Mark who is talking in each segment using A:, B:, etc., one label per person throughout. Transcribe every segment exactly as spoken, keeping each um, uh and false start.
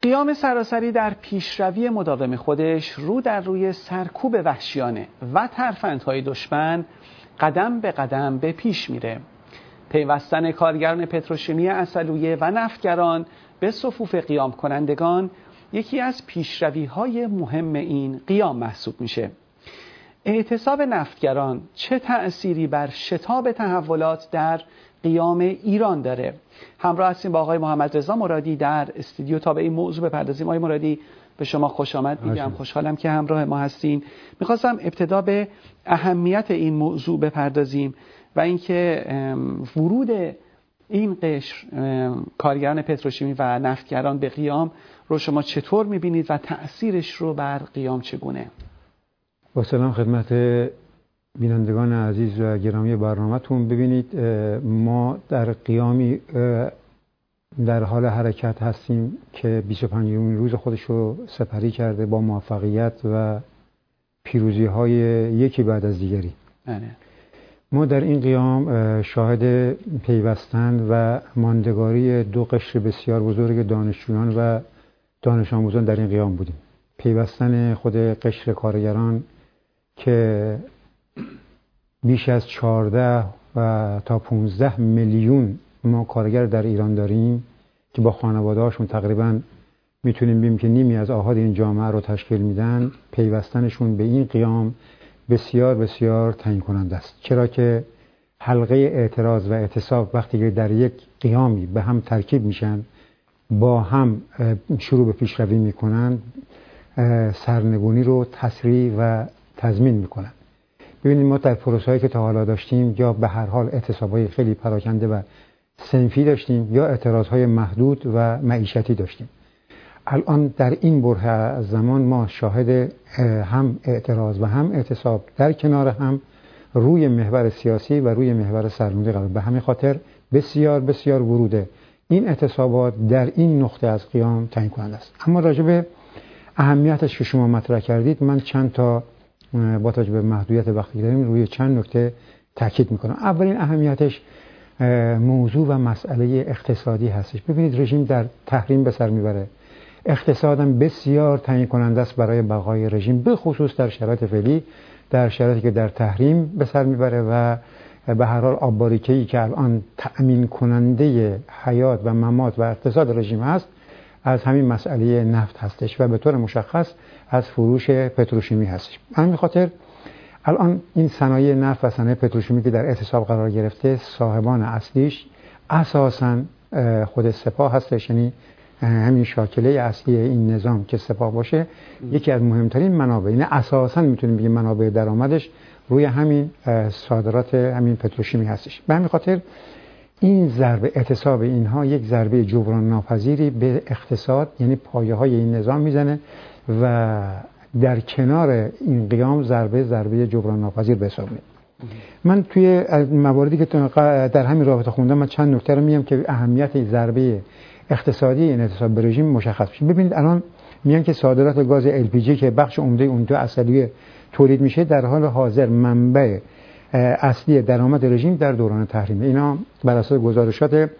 A: قیام سراسری در پیشروی مداوم خودش رو در روی سرکوب وحشیانه و ترفندهای دشمن قدم به قدم به پیش میره. پیوستن کارگران پتروشیمی عسلویه و نفتگران به صفوف قیام کنندگان یکی از پیشروی‌های مهم این قیام محسوب میشه. اعتصاب نفتگران چه تأثیری بر شتاب تحولات در قیام ایران داره؟ همراه هستیم با آقای محمد رضا مرادی در استودیو تا به این موضوع بپردازیم. آقای مرادی، به شما خوش آمد میگم. خوشحالم که همراه ما هستین. میخواستم ابتدا به اهمیت این موضوع بپردازیم و اینکه ورود این قشر کارگران پتروشیمی و نفتگران به قیام رو شما چطور میبینید و تأثیرش رو بر قیام چگونه؟
B: با سلام خدمت بینندگان عزیز و گرامی برنامه‌تون. ببینید، ما در قیامی در حال حرکت هستیم که بیست و پنجمین روز خودش رو سپری کرده با موفقیت و پیروزی‌های یکی بعد از دیگری.
A: بله.
B: ما در این قیام شاهد پیوستن و ماندگاری دو قشر بسیار بزرگ دانشجویان و دانش آموزان در این قیام بودیم. پیوستن خود قشر کارگران که بیش از چهارده و تا پانزده میلیون ما کارگر در ایران داریم که با خانواده هاشون تقریبا میتونیم بگیم که نیمی از آحاد این جامعه رو تشکیل میدن. پیوستنشون به این قیام بسیار بسیار تعیین کننده است، چرا که حلقه اعتراض و اعتصاب وقتی که در یک قیامی به هم ترکیب میشن، با هم شروع به پیشروی میکنن، سرنگونی رو تسریع و تضمین میکنن. ببینید، ما در پروسه‌ای که تا حالا داشتیم یا به هر حال اعتصاب‌های خیلی پراکنده و صنفی داشتیم یا اعتراض‌های محدود و معیشتی داشتیم. الان در این بره از زمان ما شاهد هم اعتراض و هم اعتصاب در کنار هم روی محور سیاسی و روی محور سرنوشت قرار. به همین خاطر بسیار بسیار وروده این اعتصابات در این نقطه از قیام تعیین کننده است. اما راجع به اهمیتش که شما مطرح کردید، من چند تا با توجه به محدودیت وقتی داریم روی چند نکته تاکید میکنم. اولین اهمیتش موضوع و مسئله اقتصادی هستش. ببینید، رژیم در تحریم به سر میبره. اقتصادم بسیار تعیین کننده است برای بقای رژیم، به خصوص در شرایط فعلی، در شرایطی که در تحریم به سر میبره و به هر حال آب باریکه‌ای که الان تأمین کننده حیات و ممات و اقتصاد رژیم هست، از همین مسئله نفت هستش و به طور مشخص از فروش پتروشیمی هستش. همین خاطر الان این صنایع نفت و صنایع پتروشیمی که در اعتصاب قرار گرفته، صاحبان اصلیش اساساً خود سپاه هستش. یعنی همین شاکله اصلی این نظام که سپاه باشه، یکی از مهمترین منابع، یعنی اساساً میتونیم بگیم منابع درآمدش روی همین صادرات همین پتروشیمی هستش. به همین خاطر این ضربه اعتصاب اینها یک ضربه جبران ناپذیری به اقتصاد، یعنی پایه های این نظام میزنه و در کنار این قیام ضربه ضربه جبران ناپذیر به حساب میاد. من توی مواردی که در همین رابطه خوندم، من چند نکته رو میگم که اهمیت ضربه اقتصادی این اعتصاب به رژیم مشخص بشه. ببینید، الان میگن که صادرات گاز ال پی جی که بخش عمده اون تو عسلویه تولید میشه، در حال حاضر منبع اصلی درآمد رژیم در دوران تحریم. اینا بر اساس گزارشات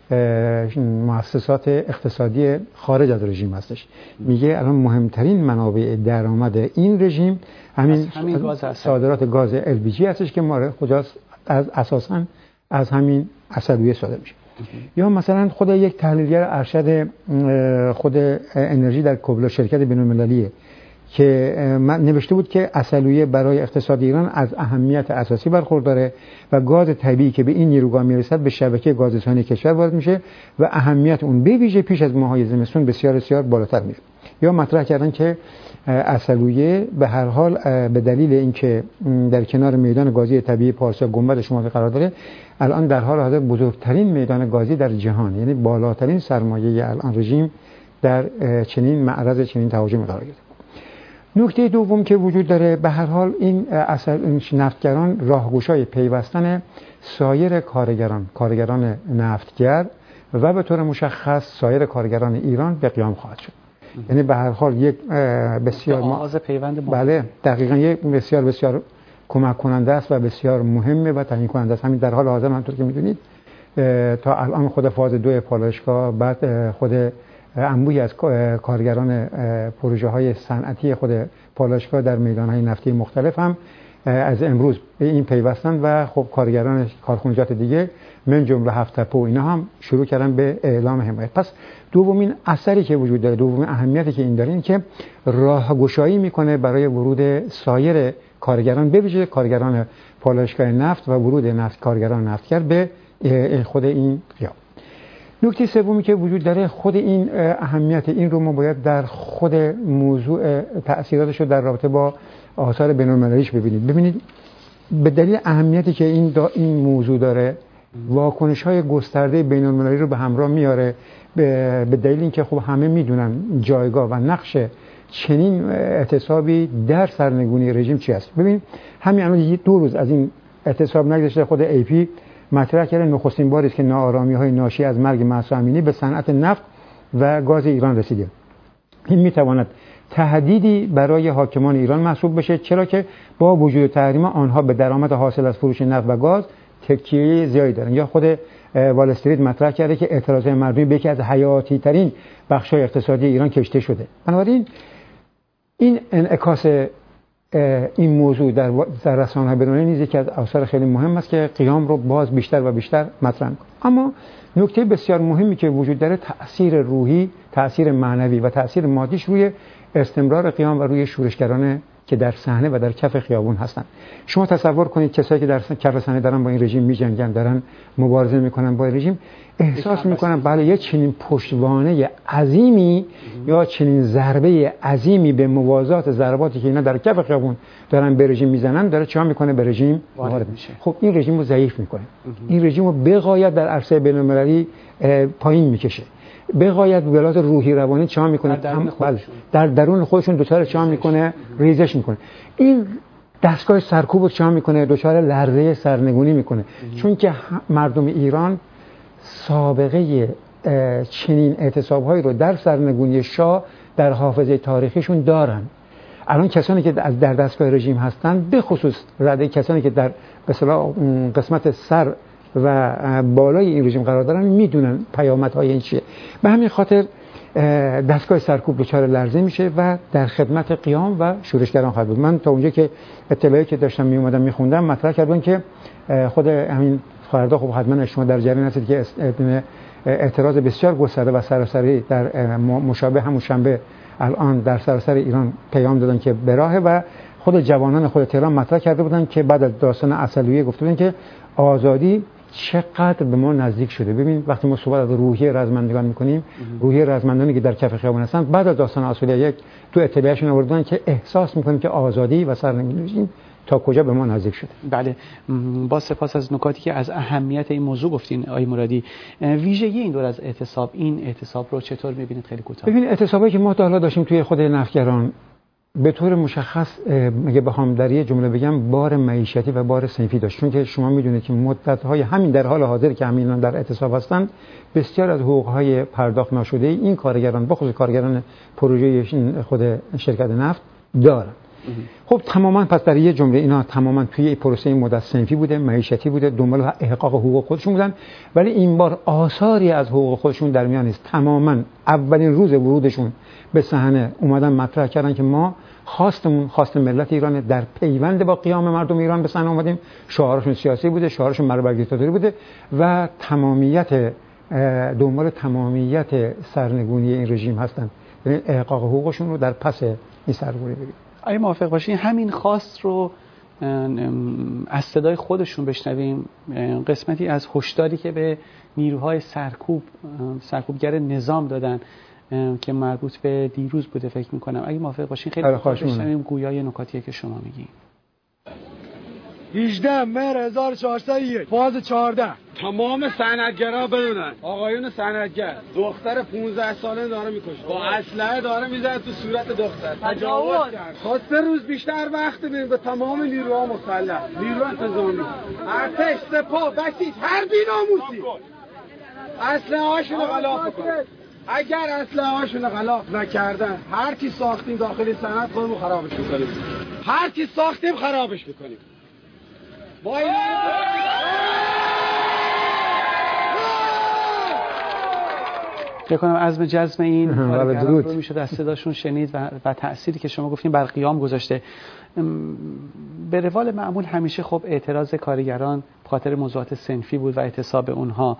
B: مؤسسات اقتصادی خارج از رژیم هستش. میگه الان مهمترین منابع درآمد این رژیم همین, همین گاز صادرات گاز ال پی جی هستش که ما کجاست؟ از اساساً از همین عسلویه صادر میشه. یا مثلا خود یک تحلیلگر ارشد خود انرژی در کوبلا شرکت بین‌المللیه که من نوشته بود که عسلویه برای اقتصاد ایران از اهمیت اساسی برخورداره و گاز طبیعی که به این نیروگاه میرسد به شبکه گازرسانی کشور وارد میشه و اهمیت اون به ویژه پیش از ماهای زمستون بسیار بسیار بالاتر میره. یا مطرح کردن که عسلویه به هر حال به دلیل اینکه در کنار میدان گازی طبیعی پارسا گنبد شمالی قرار داره، الان در حال حاضر بزرگترین میدان گازی در جهان، یعنی بالاترین سرمایه الان رژیم در چنین معرض چنین تهاجمی قرار گرفته. نکته دوم که وجود داره، به هر حال این اصل نفتگران راهگشای پیوستن سایر کارگران کارگران نفتگر و به طور مشخص سایر کارگران ایران به قیام خواهد شد. یعنی به هر حال یک بسیار
A: آغاز پیوند
B: بله دقیقاً یک بسیار بسیار کمک کننده است و بسیار مهمه و تعیین کننده است. همین در حال حاضر همونطور که میدونید تا الان خود فاز دو پالایشگاه، بعد خود انبوهی از کارگران پروژه های صنعتی خود پالایشگاه در میدان های نفتی مختلف هم از امروز به این پیوستن و خب کارگران کارخانجات دیگه من جمله هفت تپه و اینا هم شروع کردن به اعلام حمایت. پس دومین اثری که وجود داره، دومین اهمیتی که این داره، این که راهگشایی میکنه برای ورود سایر کارگران، به ویژه کارگران پالایشگاه نفت و ورود نفت کارگران نفتگر به خود این قیام. نکته سومی که وجود داره، خود این اهمیت این رو ما باید در خود موضوع تأثیراتش رو در رابطه با آثار بین‌المللیش ببینید. ببینید به دلیل اهمیتی که این این موضوع داره، واکنش‌های گسترده بین‌المللی رو به همراه میاره، به دلیل اینکه خب همه میدونن جایگاه و نقش چنین اعتصابی در سرنگونی رژیم چی است. ببین همین الان دو روز از این اعتصاب نگذشته خود ای پی مطرح کرده نخستین باری است که ناآرامی‌های ناشی از مرگ مهسا امینی به صنعت نفت و گاز ایران رسیده. این میتواند تهدیدی برای حاکمان ایران محسوب بشه، چرا که با وجود تحریم آنها به درآمد حاصل از فروش نفت و گاز تکیه زیادی دارن. یا خود وال استریت مطرح کرده که اعتراضات مردمی به یکی از حیاتی ترین بخش‌های اقتصادی ایران کشته شده. بنابراین این انعکاس این موضوع در در رسانه‌های بین‌المللی نیز یکی از آثار خیلی مهم است که قیام رو باز بیشتر و بیشتر مطرح می‌کنه. اما نکته بسیار مهمی که وجود داره، تأثیر روحی، تأثیر معنوی و تأثیر مادیش روی استمرار قیام و روی شورشگران که در صحنه و در کف خیابون هستند. شما تصور کنید کسایی که در کف صحنه دارن با این رژیم می‌جنگن، دارن مبارزه می‌کنن با رژیم، احساس می‌کنن بله یه چنین پشتوانه عظیمی یا چنین ضربه عظیمی به موازات ضرباتی که اینا در کف خیابون دارن به رژیم میزنن داره چه می‌کنه؟ به رژیم وارد میشه. خب این رژیم رو ضعیف می‌کنه. این رژیم رو به غایت در عرصه بین‌المللی پایین می‌کشه. به غایت ولات روحی روانی چا میکنه؟ در درون خودشون در درون خودشون دچار چا میکنه؟ ریزش میکنه. این دستگاه سرکوب رو چا میکنه؟ دچار لرزه سرنگونی میکنه. چون که مردم ایران سابقه چنین اعتصاب‌هایی رو در سرنگونی شاه در حافظه تاریخیشون دارن. الان کسانی که در دستگاه رژیم هستن، به خصوص رده کسانی که در به اصطلاح قسمت سر و بالای این رژیم قرار دارن، میدونن پیامدهای این چیه. به همین خاطر دستگاه سرکوب دچار لرزه میشه و در خدمت قیام و شورشگران خواهد بود. من تا اونجا که اطلاعی که داشتم می اومدم میخوندم مطرح کردن که خود همین فردا خب حتما شما در جریان هستید که اعتراض بسیار گسترده و سراسری در مشابه همون شنبه الان در سراسر ایران پیام دادن که به راه، و خود جوانان خود تهران مطرح کرده بودن که بعد از داستان عسلویه گفته بودن که آزادی چقدر به ما نزدیک شده. ببین وقتی ما صحبت از روحیه رزمندگان میکنیم، روحیه رزمندانی که در کف خیابان هستن، بعد از داستان عسلویه یک تو اطلاعشون آوردن که احساس میکنیم که آزادی و سرنگونی تا کجا به ما نزدیک شده.
A: بله، با سپاس از نکاتی که از اهمیت این موضوع گفتین آقای مرادی. ویژگی این دور از اعتصاب، این اعتصاب رو چطور میبینید؟ خیلی کوتاه.
B: ببین اعتصابی که ما تا حالا داشتیم توی خود نفتگران به طور مشخص مگه بخوام در یه جمله بگم بار معیشتی و بار صنفی داشت. چون که شما میدونید که مدت‌های همین در حال حاضر که همین در اعتصاب هستند، بسیار از حقوق‌های پرداخت نشده این کارگران، بخصوص کارگران پروژه خود شرکت نفت دارن. خب تماما پس در یه جمله اینا تماما توی پروسه مدت صنفی بوده، معیشتی بوده، دنبال احقاق حقوق خودشون بودن، ولی این بار آثاری از حقوق خودشون در میان است. تماما اولین روز ورودشون به صحنه اومدن مطرح کردن که ما خواستمون خواست ملت ایران در پیوند با قیام مردم ایران به صحنه اومدیم. شعارشون سیاسی بوده، شعارشون مربع دیکتاتوری بوده و تمامیت دنبال تمامیت سرنگونی این رژیم هستن، یعنی احقاق حقوقشون رو در پس این سرنگونی بگیرن.
A: آیا موافق باشین همین خواست رو از صدای خودشون بشنویم؟ قسمتی از هشداری که به نیروهای سرکوب سرکوبگر نظام دادن که مربوط به دیروز بوده فکر میکنم. اگه موافق باشین خیلی بشنویم گویای نکاتیه که شما میگین.
C: هجده مهر هزار و چهارصد و یک فاز چهارده تمام صنعتگرا بدونن آقایون صنعتگر دختر پانزده ساله داره میکشه، با اسلحه داره میزنه تو صورت دختر، تجاوز کرد. تا سه روز بیشتر وقت بدین به تمام نیروها مسلح، نیرو انتظامی، ارتش، سپاه، بسیج، هر بی‌ناموسی اسلحه هاشون رو غلاف کنن. اگر اسلحه هاشون رو غلاف نکردن، هر کی ساختیم داخل صنعت خودمون خرابش میکنیم. هر کی ساختیم خرابش میکنیم. با این
A: فکر کنم عزم جزم این کارگران رو میشه از صداشون شنید و, و تأثیری که شما گفتین بر قیام گذاشته. به روال معمول همیشه خب اعتراض کارگران به خاطر موضوعات صنفی بود و اعتصاب اونها،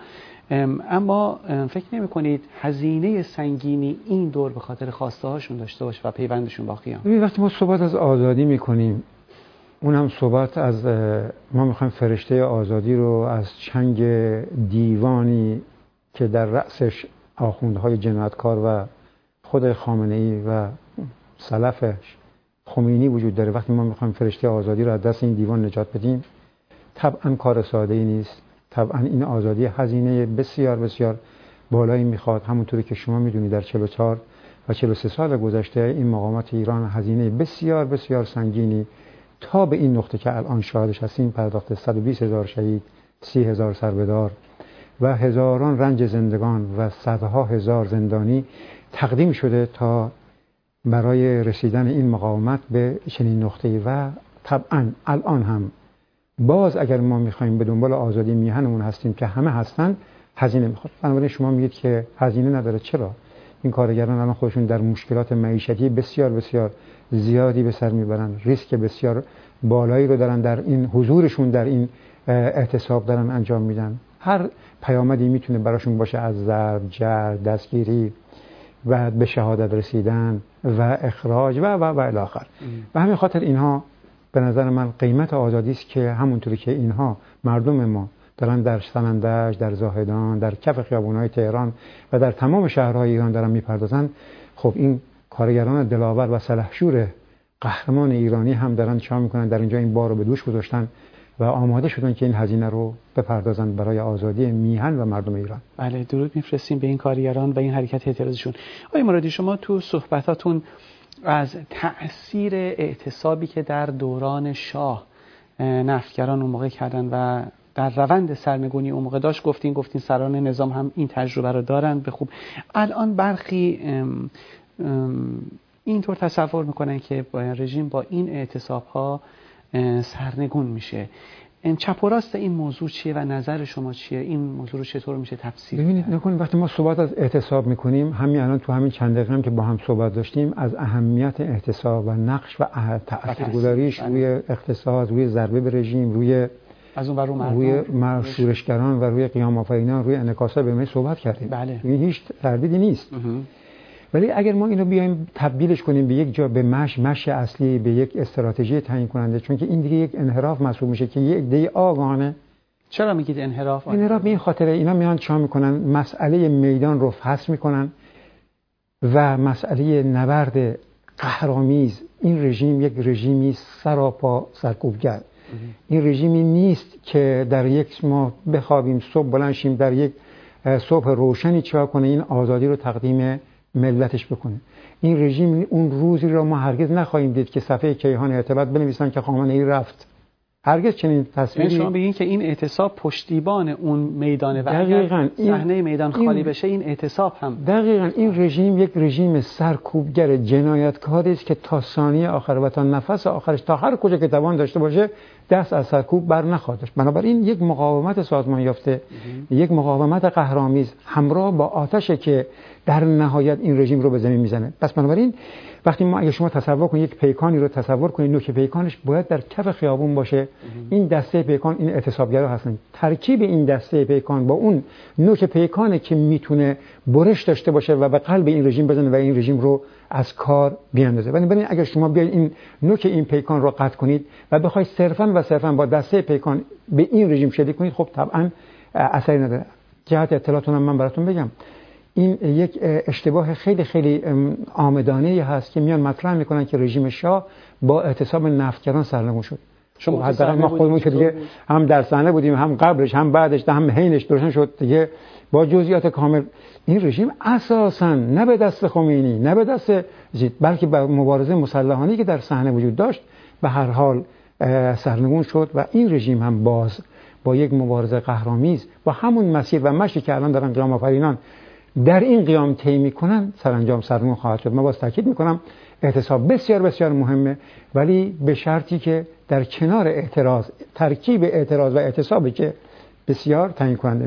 A: اما فکر نمی کنید هزینه سنگینی این دور به خاطر خواسته هاشون داشته باشه و پیوندشون با قیام؟
B: وقتی ما صحبت از آزادی میکنیم، اونم صحبت از ما میخوایم فرشته آزادی رو از چنگ دیوانی که در رأسش آخوندهای جنایتکار و خود خامنه‌ای و سلفش خمینی وجود داره، وقتی ما میخوایم فرشته آزادی رو از دست این دیوان نجات بدیم، طبعا کار ساده‌ای نیست. طبعا این آزادی هزینه بسیار بسیار بالایی میخواد. همونطوری که شما میدونید در چهل و چهار و چهل و سه سال گذشته این مقاومت ایران هزینه بسیار بسیار سنگینی تا به این نقطه که الان شاهدش هستیم پرداخته. صد و بیست هزار شهید، سی هزار سربدار و هزاران رنج زندگان و صدها هزار زندانی تقدیم شده تا برای رسیدن این مقاومت به چنین نقطه‌ای. و طبعا الان هم باز اگر ما میخوایم به دنبال آزادی میهنمون هستیم که همه هستن، هزینه میخواد. بنابراین شما میگید که هزینه نداره. چرا؟ این کارگران الان خودشون در مشکلات معیشتی بسیار بسیار زیادی به سر میبرن، ریسک بسیار بالایی رو دارن در این حضورشون در این اعتصاب دارن انجام میدن. هر پیامدی میتونه براشون باشه، از ضرب، جر، دستگیری و به شهادت رسیدن و اخراج و و و الی آخر. و همین خاطر اینها به نظر من قیمت آزادی است که همونطوری که اینها مردم ما دارن در سنندج، در زاهدان، در کف خیابون‌های تهران و در تمام شهرهای ایران دارن میپردازن، خب این کارگران دلاور و سلحشور قهرمان ایرانی هم دارن چا میکنن، در اینجا این بار رو به دوش گذاشتن و آماده شدن که این هزینه رو بپردازن برای آزادی میهن و مردم ایران.
A: بله، درود میفرستیم به این کارگران و این حرکت اعتراضشون. آقای مرادی، شما تو صحبتاتون از تأثیر اعتصابی که در دوران شاه نفتگران اون موقع کردن و در روند سرنگونی اون موقع داشت گفتین گفتین سران نظام هم این تجربه رو دارن به خوب. الان برخی ام ام اینطور تصور میکنن که رژیم با این اعتصاب ها سرنگون میشه. چپ و راست این موضوع چیه و نظر شما چیه؟ این موضوع رو چطور میشه تفسیر کرد؟
B: ببینید نکنید وقتی ما صحبت از اعتصاب میکنیم، همین الان تو همین چند دقیقه هم که با هم صحبت داشتیم از اهمیت اعتصاب و نقش و تاثیرگذاریش روی اقتصاد، روی ضربه به رژیم، روی
A: از اون رو
B: روی شورشگران و روی قیام آفرینان، روی انعکاسات به ما صحبت کردیم.
A: بله.
B: این هیچ تردیدی نیست. ولی اگر ما اینو بیایم تبدیلش کنیم به یک جا، به مش مش اصلی، به یک استراتژی تعیین کننده، چون که این دیگه یک انحراف محسوب میشه که یک دی آگاهانه.
A: چرا میگید انحراف؟
B: انحراف به این خاطره اینا میان چا میکنن، مسئله میدان رو فحص میکنن و مسئله نبرد قهرآمیز. این رژیم یک رژیمی سراپا سرکوبگر. این رژیمی نیست که در یک ما بخوابیم صبح بلند شیم در یک صبح روشنی چا کنه این آزادی رو تقدیم ملتش بکنه. این رژیم اون روزی رو ما هرگز نخواهیم دید که صفحه کیهان اعتباط بنویسن که خامنه‌ای رفت. هرگز چنین تصویری.
A: شما بگین که این اعتصاب پشتیبان اون میدانه و اگر صحنه میدان خالی بشه این اعتصاب هم.
B: دقیقاً این رژیم یک رژیم سرکوبگر جنایتکاری است که تا ثانیه آخر و تا نفس آخرش تا هر کجا که توان داشته باشه دست از سرکوب بر نخواهد داشت. بنابراین یک مقاومت سازمان یافته، یک مقاومت قهرآمیز همراه با آتشی که در نهایت این رژیم رو به زمین میزنه. پس بنابراین وقتی ما اگه شما تصور کنید یک پیکانی رو تصور کنید، نوک پیکانش باید در کف خیابون باشه. این دسته پیکان این اعتصابگرا هستن. ترکیب این دسته پیکان با اون نوک پیکانی که میتونه برش داشته باشه و به قلب این رژیم بزنه و این رژیم رو از کار بیاندازه. بنابراین اگر شما بیاید این نوک این پیکان رو قطع کنید و بخواید صرفاً و صرفاً با دسته پیکان به این رژیم شلیک کنید، خب طبعاً اثری نداره. جهت اطلاعتون هم من براتون بگم، این یک اشتباه خیلی خیلی عامدانه‌ای هست که میان مطرح میکنن که رژیم شاه با اعتصاب نفتگران سرنگون شد. شما حداقل ما خودمون که دیگه هم در صحنه بودیم، هم قبلش هم بعدش هم حینش درشن شد دیگه با جزئیات کامل. این رژیم اساساً نه به دست خمینی نه به دست زید، بلکه با مبارزه مسلحانه‌ای که در صحنه وجود داشت به هر حال سرنگون شد و این رژیم هم باز با یک مبارزه قهرآمیز با همون مسیر و مشی که الان دارن قیام آفرینان در این قیام طی میکنن سرانجام سرنگون خواهد شد. من باز تاکید میکنم اعتصاب بسیار بسیار مهمه، ولی به شرطی که در کنار اعتراض، ترکیب اعتراض و اعتصابی که بسیار تعیین کننده میشه.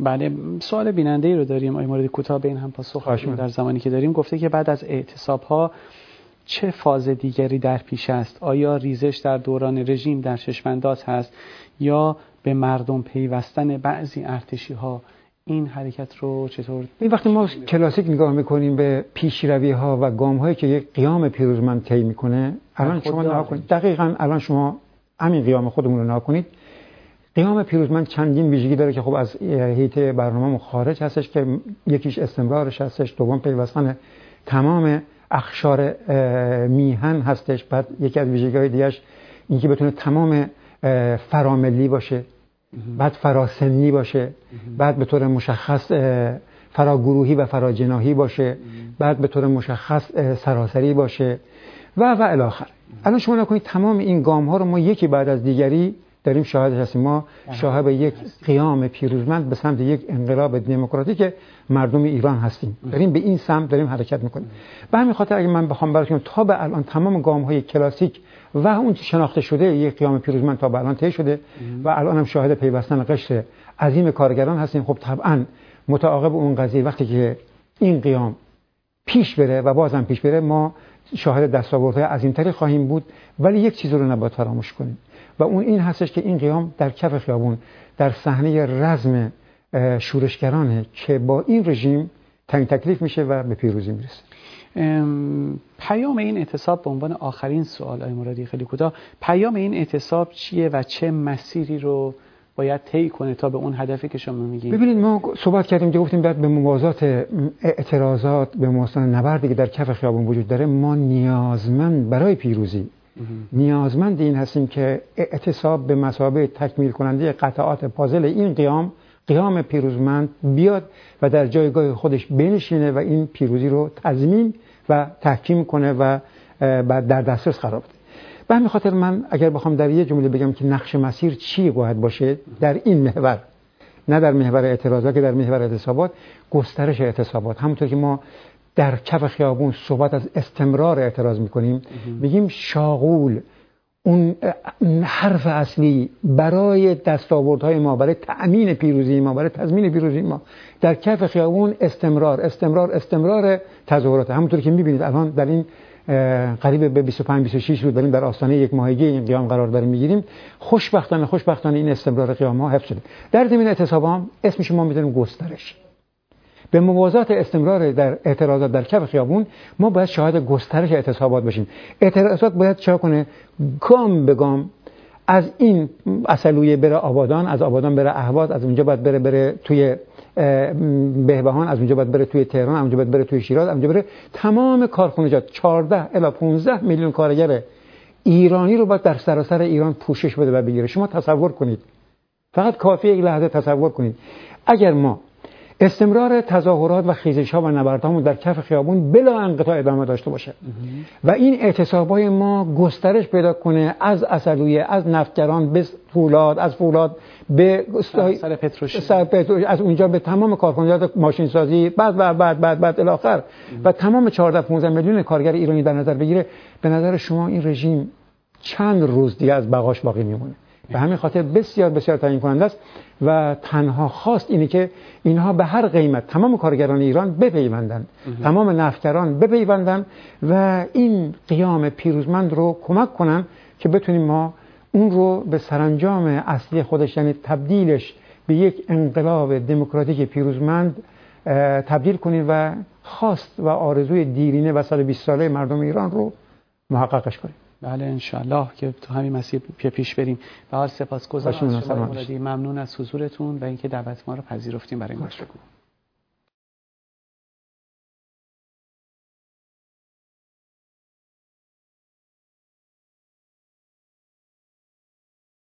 A: بله، سوال بیننده‌ای رو داریم آقای مرادی، کوتاه به این هم پاسخ بدیم در زمانی که داریم. گفته که بعد از اعتصاب‌ها چه فاز دیگری در پیش است؟ آیا ریزش در دوران رژیم در چشم‌انداز هست یا به مردم پیوستن بعضی ارتشی‌ها؟ این حرکت رو چطور؟
B: این وقتی ما کلاسیک نگاه میکنیم به پیشروی‌ها و گام‌هایی که یک قیام پیروزمند طی میکنه، الان شما نگاه کنید، دقیقاً الان شما همین قیام خودمون رو نگاه کنید. قیام پیروزمند چندین ویژگی داره که خب از هیته برنامه‌مون خارج هستش، که یکیش استمرارش هستش، دوم پیوستن تمام اقشار میهن هستش، بعد یکی از ویژگی‌های دیگه‌اش اینکه بتونه تمام فراملی باشه، بعد فراسنی باشه، بعد به طور مشخص فراگروهی و فراجناحی باشه، بعد به طور مشخص سراسری باشه و و الی آخر. الان شما نکنید تمام این گام ها رو ما یکی بعد از دیگری داریم شاهدش هستیم. ما شاهد یک قیام پیروزمند به سمت یک انقلاب دموکراتیک مردم ایران هستیم. داریم به این سمت داریم حرکت میکنیم. به همین خاطر اگه من بخوام براتون تا به الان تمام گام های کلاسیک و اون شناخته شده یک قیام پیروزمند تا به الان طی شده و الان هم شاهد پیوستن قشر عظیم کارگران هستیم. خب طبعا متعاقب اون قضیه وقتی که این قیام پیش بره و بازم پیش بره، ما شاهد دستاوردهای عظیمتری خواهیم بود. ولی یک چیز رو نباید فراموش کنیم و اون این هستش که این قیام در کف خیابون در صحنه رزم شورشگرانه که با این رژیم تعیین تکلیف میشه و به پیروزی میرسه.
A: پیام این اعتصاب به عنوان آخرین سوال آقای مرادی خیلی کوتاه، پیام این اعتصاب چیه و چه مسیری رو باید طی کنه تا به اون هدفی که شما میگید؟
B: ببینید ما صحبت کردیم که گفتیم بعد به موازات اعتراضات به موازات نبردی که در کف خیابون وجود داره، ما نیازمند برای پیروزی نیازمند این هستیم که اعتصاب به مثابه تکمیل کننده قطعات پازل این قیام قیام پیروزمند بیاد و در جایگاه خودش بنشینه و این پیروزی رو تضمین و تحکیم کنه و بعد در دسترس قرار بده. به همین خاطر من اگر بخوام در یه جمله بگم که نقش مسیر چی باید باشه در این محور، نه در محور اعتراضات که در محور اعتصابات، گسترش اعتصابات. همونطور که ما در کف خیابون صحبت از استمرار اعتراض میکنیم، میگیم شاغول اون حرف اصلی برای دستاوردهای ما، برای تأمین پیروزی ما، برای تضمین پیروزی ما در کف خیابون استمرار استمرار استمرار تظاهرات. همونطور که میبینید الان در این قریب به بیست و پنج بیست و شش روز داریم در آستانه یک ماهگی این قیام قرار داریم میگیریم. خوشبختانه خوشبختانه این استمرار قیام ها حفظ شده. در زمینه اعتصاب هم اسمش ما میذاریم گسترش. به موازات استمرار در اعتراضات در کف خیابون ما باید شاهد گسترش اعتصابات باشیم. اعتراضات باید چه کنه؟ گام به گام از این اصلویه بره آبادان، از آبادان بره اهواز، از اونجا باید بره بره توی بهبهان، از اونجا باید بره توی تهران، از اونجا باید بره توی شیراز، از اونجا بره تمام کارخانجات. چهارده الی پانزده میلیون کارگر ایرانی رو باید در سراسر ایران پوشش بده و بگیره. شما تصور کنید، فقط کافیه یک لحظه تصور کنید، اگر ما استمرار تظاهرات و خیزش‌ها و نبردهامون در کف خیابون بلا انقطاع ادامه داشته باشه و این اعتصاب‌های ما گسترش پیدا کنه از عسلویه، از نفتگران به فولاد، از فولاد به
A: سر پتروشیمی،
B: از اونجا به تمام کارخانجات ماشین سازی، بعد بعد بعد بعد بعد الی آخر و تمام چهارده پانزده میلیون کارگر ایرانی در نظر بگیره، به نظر شما این رژیم چند روز دیگه از بقاش باقی میمونه؟ به همین خاطر بسیار بسیار تعیین کننده است و تنها خواست اینه که اینها به هر قیمت تمام کارگران ایران بپیوندند، تمام نفتگران بپیوندند و این قیام پیروزمند رو کمک کنن که بتونیم ما اون رو به سرانجام اصلی خودش، یعنی تبدیلش به یک انقلاب دموکراتیک پیروزمند تبدیل کنیم و خواست و آرزوی دیرینه و صد و بیست ساله مردم ایران رو محققش کنیم.
A: بله انشالله که تو همین مسیر پیش بریم. به هر سپاسگزارم از شما مرادی، ممنون از حضورتون و اینکه دعوت ما رو پذیرفتیم برای این گفتگو.